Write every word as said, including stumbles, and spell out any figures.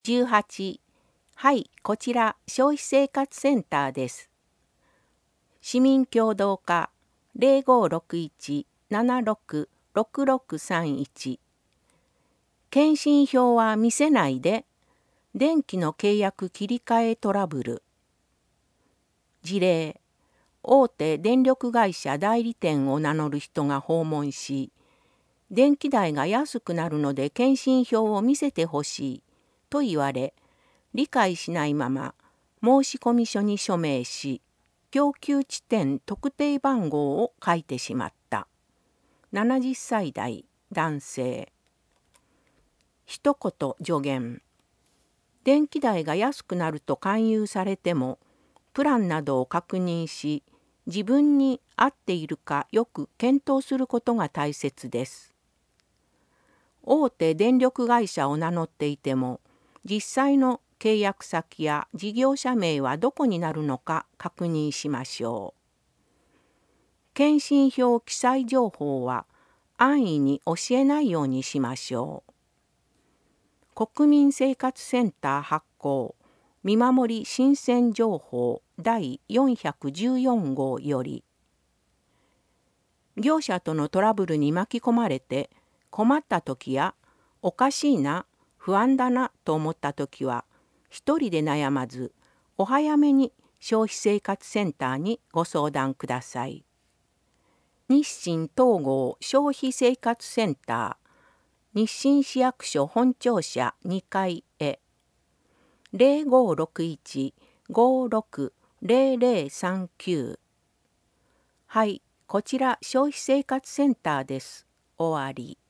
じゅうはち、はい、こちら消費生活センターです。市民協働課 ゼロごろくいち ななろく ろくろくさんいち。検針票は見せないで。電気の契約切り替えトラブル。事例、大手電力会社代理店を名乗る人が訪問し、電気代が安くなるので検針票を見せてほしいと言われ、理解しないまま申込書に署名し、供給地点特定番号を書いてしまった。ななじゅっさい代男性。一言助言。電気代が安くなると勧誘されても、プランなどを確認し、自分に合っているかよく検討することが大切です。大手電力会社を名乗っていても、実際の契約先や事業者名はどこになるのか確認しましょう。検針票記載情報は安易に教えないようにしましょう。国民生活センター発行見守り新鮮情報第よんひゃくじゅうよん号より、業者とのトラブルに巻き込まれて困った時やおかしいな、不安だなと思った時は、一人で悩まずお早めに消費生活センターにご相談ください。日清東郷消費生活センター、日清市役所本庁舎にかいへゼロごろくいち ごろく ゼロゼロさんきゅう。はい、こちら消費生活センターです。終わり。